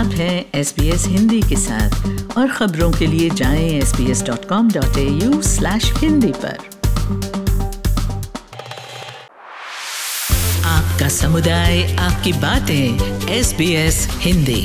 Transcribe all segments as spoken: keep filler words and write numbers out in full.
आप हैं S B S Hindi के साथ और खबरों के लिए जाएं S B S dot com dot A U slash Hindi पर। आपका समुदाय, आपकी बातें, एस बी एस हिंदी।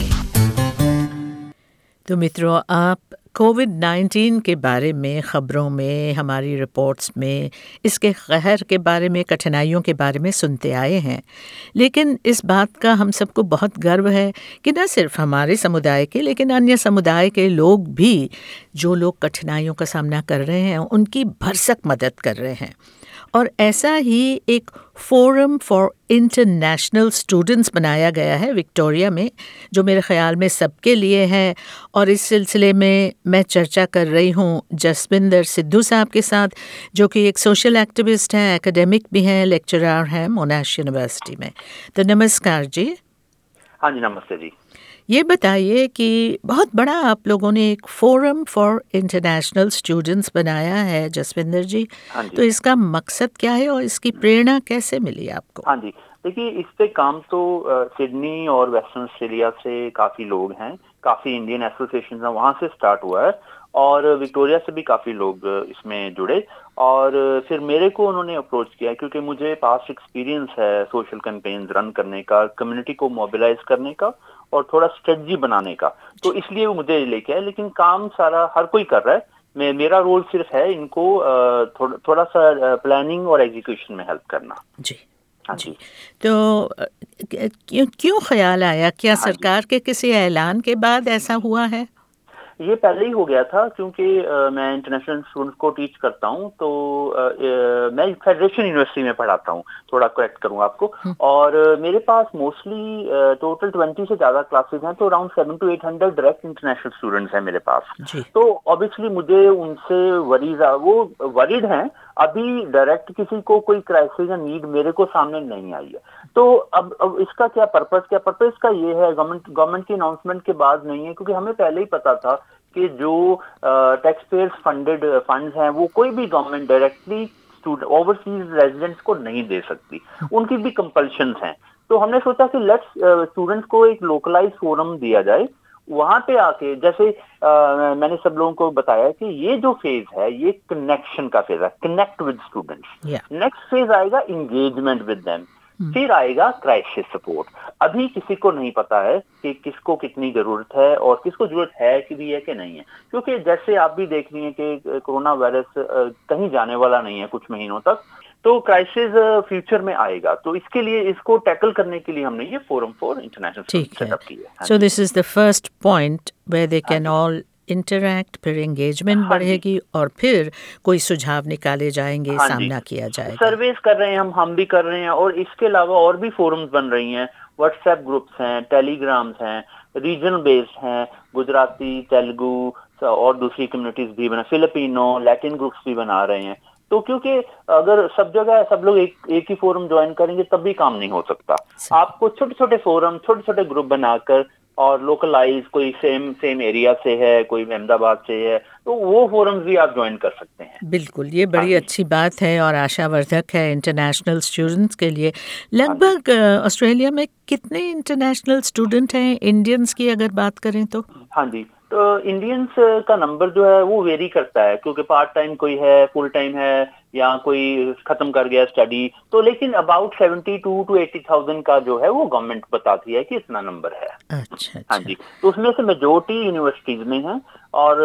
तो मित्रों, आप कोविड नाइन्टीन के बारे में ख़बरों में, हमारी रिपोर्ट्स में, इसके कहर के बारे में, कठिनाइयों के बारे में सुनते आए हैं। लेकिन इस बात का हम सबको बहुत गर्व है कि न सिर्फ हमारे समुदाय के, लेकिन अन्य समुदाय के लोग भी, जो लोग कठिनाइयों का सामना कर रहे हैं, उनकी भरसक मदद कर रहे हैं। और ऐसा ही एक फोरम फॉर इंटरनेशनल स्टूडेंट्स बनाया गया है विक्टोरिया में, जो मेरे ख़्याल में सबके लिए है। और इस सिलसिले में मैं चर्चा कर रही हूँ जसविंदर सिद्धू साहब के साथ, जो कि एक सोशल एक्टिविस्ट हैं, एकेडमिक भी हैं, लेक्चरर हैं मोनाश यूनिवर्सिटी में। तो नमस्कार जी। हाँ जी, नमस्ते जी। ये बताइए कि बहुत बड़ा आप लोगों ने एक फोरम फॉर इंटरनेशनल स्टूडेंट्स बनाया है जसविंदर जी। हाँ जी। तो इसका मकसद क्या है और इसकी प्रेरणा कैसे मिली आपको? हाँ जी, देखिए, इस पे काम तो सिडनी और वेस्टर्न ऑस्ट्रेलिया से काफ़ी लोग हैं, काफ़ी इंडियन एसोसिएशन हैं, वहाँ से स्टार्ट हुआ है। और विक्टोरिया से भी काफ़ी लोग इसमें जुड़े। और फिर मेरे को उन्होंने अप्रोच किया क्योंकि मुझे पास्ट एक्सपीरियंस है सोशल कैंपेन्स रन करने का, कम्युनिटी को मोबिलाइज करने का और थोड़ा स्ट्रेटजी बनाने का। तो इसलिए वो मुझे लेके आए। लेकिन काम सारा हर कोई कर रहा है। मैं मेरा रोल सिर्फ है इनको थोड़ा थोड़ा सा प्लानिंग और एग्जीक्यूशन में हेल्प करना। जी हाँ जी। जी। तो क्यों क्यों ख्याल आया? क्या हाँ सरकार के किसी ऐलान के बाद ऐसा हुआ है? ये पहले ही हो गया था क्योंकि आ, मैं इंटरनेशनल स्टूडेंट्स को टीच करता हूँ। तो आ, आ, मैं फेडरेशन यूनिवर्सिटी में पढ़ाता हूँ, थोड़ा करेक्ट करूँ आपको। और आ, मेरे पास मोस्टली टोटल ट्वेंटी से ज़्यादा क्लासेस हैं, तो around seven to eight hundred direct international students हैं मेरे पास। जी। तो ऑब्वियसली मुझे उनसे वरीज, वो वरीड हैं। अभी डायरेक्ट किसी को कोई क्राइसिस या नीड मेरे को सामने नहीं आई है। तो अब अब इसका क्या पर्पस क्या पर्पस का ये है, गवर्नमेंट गवर्नमेंट की अनाउंसमेंट के बाद नहीं है, क्योंकि हमें पहले ही पता था कि जो टैक्स पेयर्स फंडेड फंड्स हैं वो कोई भी गवर्नमेंट डायरेक्टली ओवरसीज रेजिडेंट्स को नहीं दे सकती, उनकी भी कंपल्शंस हैं। तो हमने सोचा कि लेट्स स्टूडेंट्स को एक लोकलाइज फोरम दिया जाए, वहां पे आके जैसे आ, मैंने सब लोगों को बताया कि ये जो फेज है ये कनेक्शन का फेज है, connect with students. Next phase आएगा एंगेजमेंट विद देम, फिर आएगा क्राइसिस सपोर्ट। अभी किसी को नहीं पता है कि किसको कितनी जरूरत है और किसको जरूरत है कि भी है कि नहीं है, क्योंकि जैसे आप भी देख रही हैं कि कोरोना वायरस कहीं जाने वाला नहीं है कुछ महीनों तक। तो क्राइसिस फ्यूचर में आएगा, तो इसके लिए इसको टैकल करने के लिए हमने ये फोरम फॉर इंटरनेशनल सेटअप किया है। So this is the first point where they can all interact, फिर एंगेजमेंट बढ़ेगी और फिर कोई सुझाव निकाले जाएंगे, हाँ सामना किया जाएगा। सर्वेस कर रहे हैं हम हम भी कर रहे हैं। और इसके अलावा और भी फोरम्स बन रही हैं, व्हाट्सएप ग्रुप्स हैं, टेलीग्राम्स हैं, रीजनल बेस्ड हैं, गुजराती, तेलुगु और दूसरी कम्युनिटीज भी बना, फिलिपिनो, लैटिन ग्रुप्स भी बना रहे हैं। तो क्योंकि अगर सब जगह सब लोग एक एक ही फोरम ज्वाइन करेंगे तब भी काम नहीं हो सकता। आपको छोटे छोटे फोरम, छोटे छोटे ग्रुप बनाकर और लोकलाइज, कोई सेम सेम एरिया से है, कोई अहमदाबाद से है, तो वो फोरम्स भी आप ज्वाइन कर सकते हैं। बिल्कुल, ये बड़ी अच्छी बात है और आशावर्धक है इंटरनेशनल स्टूडेंट्स के लिए। लगभग ऑस्ट्रेलिया में कितने इंटरनेशनल स्टूडेंट हैं इंडियंस की अगर बात करें तो? हाँ जी, तो इंडियंस का नंबर जो है वो वेरी करता है, क्योंकि पार्ट टाइम कोई है, फुल टाइम है, या कोई खत्म कर गया स्टडी। तो लेकिन about seventy two to eighty thousand का जो है वो गवर्नमेंट बताती है कि इतना नंबर है। अच्छा, हाँ जी। तो उसमें से मेजोरिटी यूनिवर्सिटीज में है और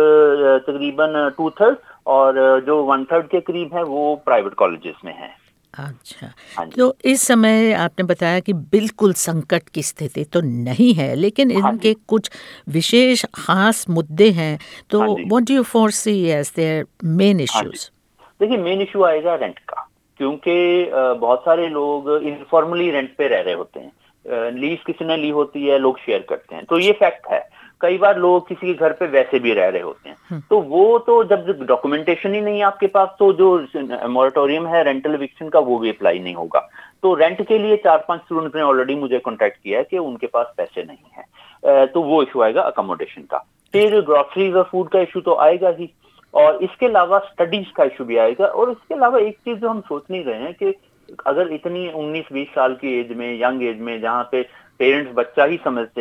तकरीबन टू थर्ड और जो वन थर्ड के करीब है वो प्राइवेट कॉलेजेस में है। अच्छा, तो इस समय आपने बताया कि बिल्कुल संकट की स्थिति तो नहीं है, लेकिन इनके कुछ विशेष खास मुद्दे हैं। तो what do you foresee as their main issues? देखिए, मेन इशू आएगा रेंट का, क्योंकि बहुत सारे लोग इनफॉर्मली रेंट पे रह रहे होते हैं। लीज किसी ने ली होती है, लोग शेयर करते हैं, तो ये फैक्ट है। कई बार लोग किसी के घर पे वैसे भी रह रहे होते हैं, तो वो तो जब डॉक्यूमेंटेशन ही नहीं है आपके पास, तो जो मॉरेटोरियम है रेंटल इविक्शन का वो भी अप्लाई नहीं होगा। तो रेंट के लिए चार पांच स्टूडेंट्स ने ऑलरेडी मुझे कॉन्टेक्ट किया है कि उनके पास पैसे नहीं है, तो वो इशू आएगा अकोमोडेशन का। फिर ग्रोसरीज और फूड का इशू तो आएगा ही, और इसके अलावा स्टडीज का इशू भी आएगा। और इसके अलावा एक चीज जो हम सोच नहीं रहे हैं कि अगर इतनी उन्नीस बीस साल की एज में, यंग एज में, जहाँ पे पेरेंट्स बच्चा ही समझते हैं,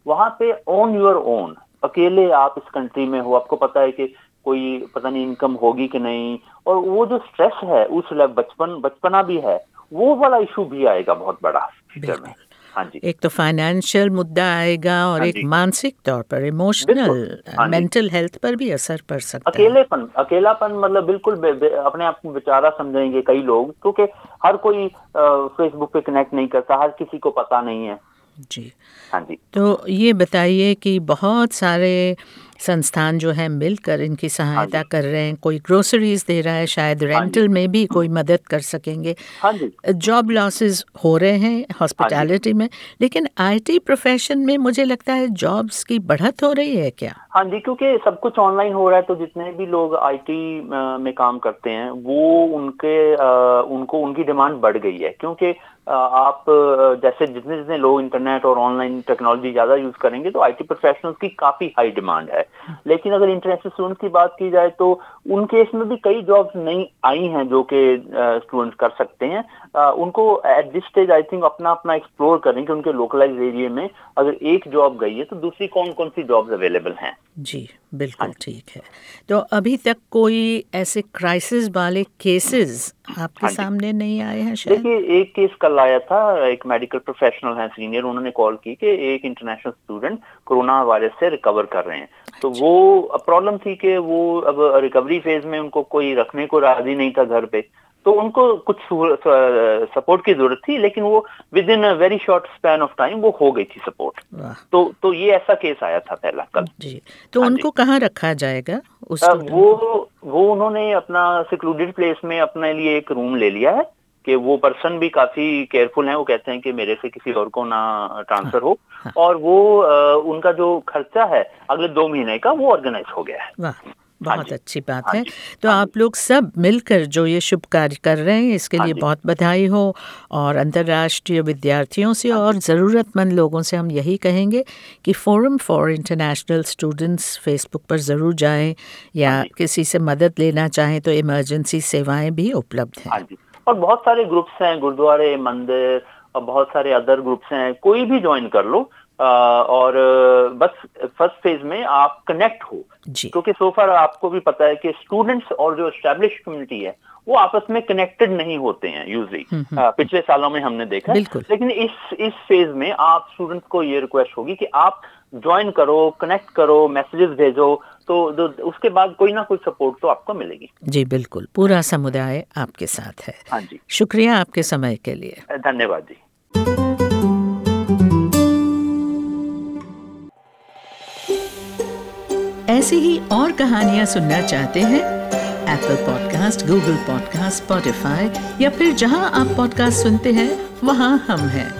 वहां पे ऑन योर ओन, अकेले आप इस कंट्री में हो, आपको पता है कि कोई पता नहीं इनकम होगी कि नहीं, और वो जो स्ट्रेस है उस बचपन बचपना भी है, वो वाला इशू भी आएगा बहुत बड़ा फ्यूचर में। हाँ जी, एक तो फाइनेंशियल मुद्दा आएगा और हाँ एक जी, मानसिक तौर पर इमोशनल हाँ जी, मेंटल हेल्थ पर भी असर पड़ सकता है। अकेलेपन अकेलापन मतलब बिल्कुल बे, बे, अपने आप को बेचारा समझेंगे कई लोग, क्योंकि हर कोई फेसबुक पे कनेक्ट नहीं करता, हर किसी को पता नहीं है। जी, हाँ जी, तो ये बताइए कि बहुत सारे संस्थान जो हैं मिलकर इनकी हाँ सहायता जी, कर रहे हैं, कोई ग्रोसरीज दे रहा है, शायद हाँ जी, रेंटल में भी कोई मदद कर सकेंगे। हाँ जी, जॉब लॉसेस हो रहे हैं हाँ जी, हॉस्पिटैलिटी में, लेकिन आईटी प्रोफेशन में मुझे लगता है जॉब्स की बढ़त हो रही है क्या? हाँ जी, क्योंकि सब कुछ ऑनलाइन हो रहा है, तो जितने भी लोग आईटी में काम करते हैं वो उनके अ, उनको उनकी डिमांड बढ़ गई है, क्योंकि अ, आप अ, जैसे जितने जितने लोग इंटरनेट और ऑनलाइन टेक्नोलॉजी ज़्यादा यूज़ करेंगे तो आईटी प्रोफेशनल्स की काफ़ी हाई डिमांड है। लेकिन अगर इंटरनेशनल स्टूडेंट्स की बात की जाए तो उन केस में भी कई जॉब्स नई आई हैं जो कि स्टूडेंट्स कर सकते हैं। अ, उनको at this stage I think अपना अपना एक्सप्लोर करें कि उनके लोकलाइज एरिया में अगर एक जॉब गई है तो दूसरी कौन कौन सी जॉब्स अवेलेबल हैं। जी, हाँ बिल्कुल जी, ठीक है। तो अभी तक कोई ऐसे क्राइसिस वाले केसेस आपके हाँ जी। सामने नहीं आए हैं शायद? देखिए, एक केस कल आया था, एक मेडिकल प्रोफेशनल है सीनियर, उन्होंने कॉल की कि एक इंटरनेशनल स्टूडेंट कोरोना वायरस से रिकवर कर रहे हैं। तो अच्छा, वो प्रॉब्लम थी कि वो अब रिकवरी फेज में उनको कोई रखने को राजी नहीं था घर पे, तो उनको कुछ सपोर्ट की जरूरत थी, लेकिन वो with in a very short span of time वो हो गई थी सपोर्ट। वाह! तो तो ये ऐसा केस आया था पहला कल। जी, तो हाँ जी, उनको कहाँ रखा जाएगा उस अ, स्टूडेंट को? वो वो उन्होंने अपना सिक्लूडेड प्लेस में अपने लिए एक रूम ले लिया है, कि वो पर्सन भी काफी केयरफुल हैं, वो कहते हैं कि मेरे से किसी और को ना हाँ, ट्रांसफर हो, हाँ, और वो अ, उनका जो खर्चा है अगले दो महीने का वो ऑर्गेनाइज हो गया है। वाह! हाँ बहुत जी, अच्छी बात हाँ है। जी, तो हाँ जी, आप लोग सब मिलकर जो ये शुभ कार्य कर रहे हैं इसके हाँ लिए जी, बहुत बधाई हो, और अंतर्राष्ट्रीय विद्यार्थियों से हाँ और जी, ज़रूरतमंद लोगों से हम यही कहेंगे कि forum for international students Facebook पर ज़रूर जाएं, हाँ या जी, किसी से मदद लेना चाहें तो इमरजेंसी सेवाएं भी उपलब्ध हाँ हैं। जी। और बहुत सारे ग्रुप्स हैं, गुरुद्वारे, मंदिर और बहुत सारे अदर ग्रुप्स हैं, कोई भी ज्वाइन कर लो। अ, और अ, बस फर्स्ट फेज में आप कनेक्ट हो, जी, क्योंकि सो फार आपको भी पता है कि स्टूडेंट्स और जो एस्टेब्लिश कम्युनिटी है वो आपस में कनेक्टेड नहीं होते हैं यूजली, हम्म हम्म, पिछले सालों में हमने देखा है। बिल्कुल। लेकिन इस इस फेज में आप स्टूडेंट्स को ये रिक्वेस्ट होगी कि आप ज्वाइन करो, कनेक्ट करो, मैसेजेस भेजो, तो, तो उसके बाद कोई ना कोई सपोर्ट तो आपको मिलेगी। जी बिल्कुल, पूरा समुदाय आपके साथ है। हाँ जी, शुक्रिया आपके समय के लिए। धन्यवाद जी। ऐसी ही और कहानियाँ सुनना चाहते हैं? Apple podcast, Google podcast, Spotify या फिर जहां आप पॉडकास्ट सुनते हैं वहां हम हैं।